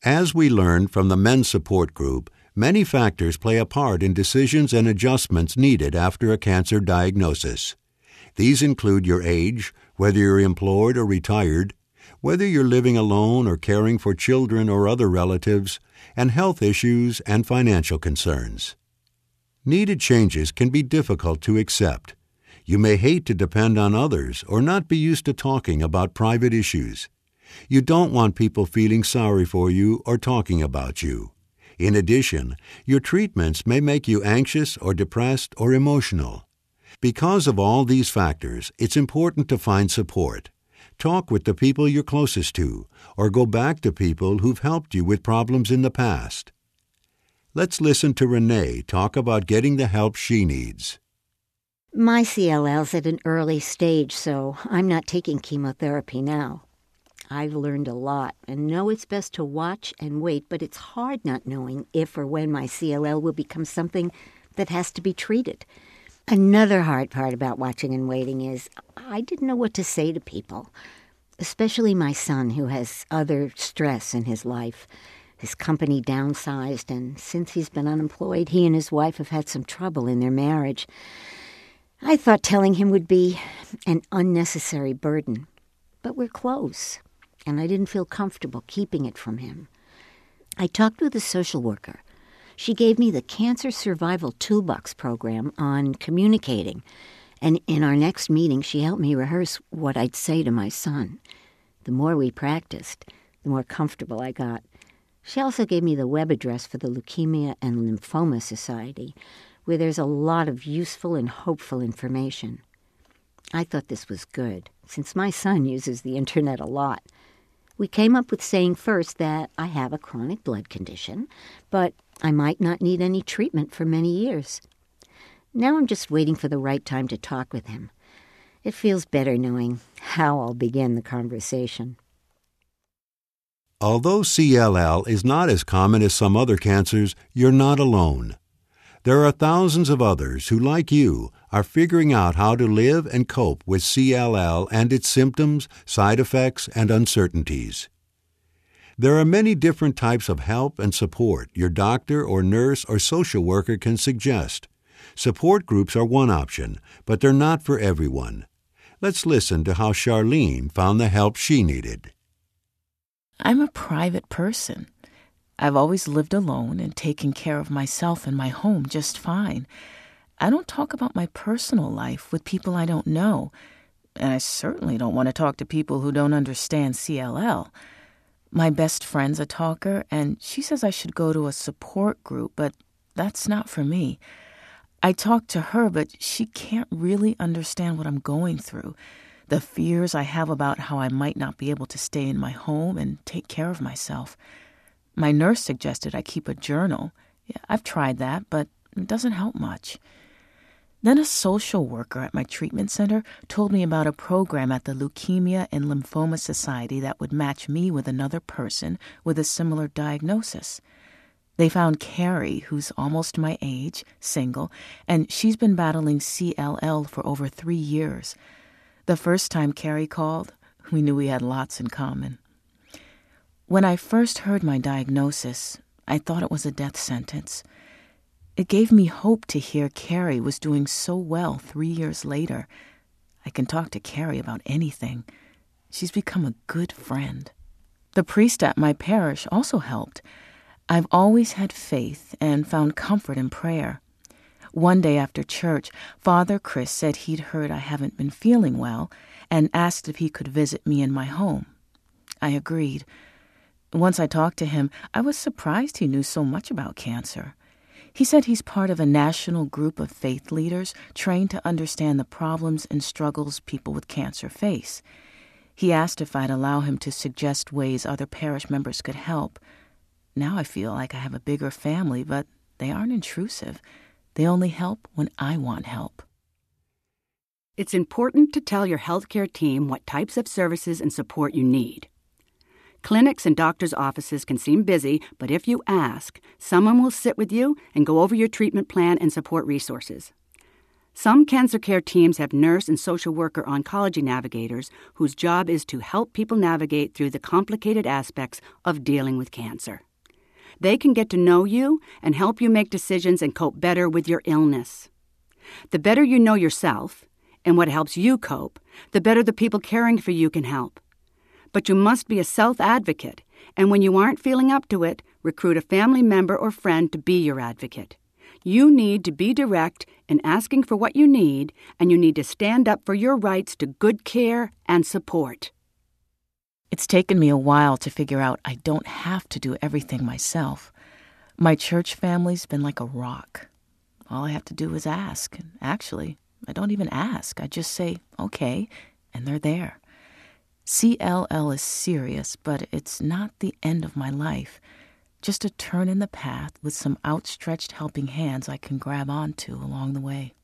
As we learned from the Men's Support Group, many factors play a part in decisions and adjustments needed after a cancer diagnosis. These include your age, whether you're employed or retired, whether you're living alone or caring for children or other relatives, and health issues and financial concerns. Needed changes can be difficult to accept. You may hate to depend on others or not be used to talking about private issues. You don't want people feeling sorry for you or talking about you. In addition, your treatments may make you anxious or depressed or emotional. Because of all these factors, it's important to find support. Talk with the people you're closest to, or go back to people who've helped you with problems in the past. Let's listen to Renee talk about getting the help she needs. My CLL's at an early stage, so I'm not taking chemotherapy now. I've learned a lot and know it's best to watch and wait, but it's hard not knowing if or when my CLL will become something that has to be treated. Another hard part about watching and waiting is I didn't know what to say to people, especially my son who has other stress in his life. His company downsized, and since he's been unemployed, he and his wife have had some trouble in their marriage. I thought telling him would be an unnecessary burden, but we're close, and I didn't feel comfortable keeping it from him. I talked with a social worker. She gave me the Cancer Survival Toolbox program on communicating, and in our next meeting, she helped me rehearse what I'd say to my son. The more we practiced, the more comfortable I got. She also gave me the web address for the Leukemia and Lymphoma Society, where there's a lot of useful and hopeful information. I thought this was good, since my son uses the internet a lot. We came up with saying first that I have a chronic blood condition, but I might not need any treatment for many years. Now I'm just waiting for the right time to talk with him. It feels better knowing how I'll begin the conversation. Although CLL is not as common as some other cancers, you're not alone. There are thousands of others who, like you, are figuring out how to live and cope with CLL and its symptoms, side effects, and uncertainties. There are many different types of help and support your doctor or nurse or social worker can suggest. Support groups are one option, but they're not for everyone. Let's listen to how Charlene found the help she needed. I'm a private person. I've always lived alone and taken care of myself and my home just fine. I don't talk about my personal life with people I don't know, and I certainly don't want to talk to people who don't understand CLL. My best friend's a talker, and she says I should go to a support group, but that's not for me. I talk to her, but she can't really understand what I'm going through, the fears I have about how I might not be able to stay in my home and take care of myself. My nurse suggested I keep a journal. Yeah, I've tried that, but it doesn't help much. Then a social worker at my treatment center told me about a program at the Leukemia and Lymphoma Society that would match me with another person with a similar diagnosis. They found Carrie, who's almost my age, single, and she's been battling CLL for over 3 years. The first time Carrie called, we knew we had lots in common. When I first heard my diagnosis, I thought it was a death sentence. It gave me hope to hear Carrie was doing so well 3 years later. I can talk to Carrie about anything. She's become a good friend. The priest at my parish also helped. I've always had faith and found comfort in prayer. One day after church, Father Chris said he'd heard I haven't been feeling well and asked if he could visit me in my home. I agreed. Once I talked to him, I was surprised he knew so much about cancer. He said he's part of a national group of faith leaders trained to understand the problems and struggles people with cancer face. He asked if I'd allow him to suggest ways other parish members could help. Now I feel like I have a bigger family, but they aren't intrusive. They only help when I want help. It's important to tell your healthcare team what types of services and support you need. Clinics and doctors' offices can seem busy, but if you ask, someone will sit with you and go over your treatment plan and support resources. Some cancer care teams have nurse and social worker oncology navigators whose job is to help people navigate through the complicated aspects of dealing with cancer. They can get to know you and help you make decisions and cope better with your illness. The better you know yourself and what helps you cope, the better the people caring for you can help. But you must be a self-advocate, and when you aren't feeling up to it, recruit a family member or friend to be your advocate. You need to be direct in asking for what you need, and you need to stand up for your rights to good care and support. It's taken me a while to figure out I don't have to do everything myself. My church family's been like a rock. All I have to do is ask. And actually, I don't even ask. I just say, okay, and they're there. CLL is serious, but it's not the end of my life. Just a turn in the path with some outstretched helping hands I can grab onto along the way.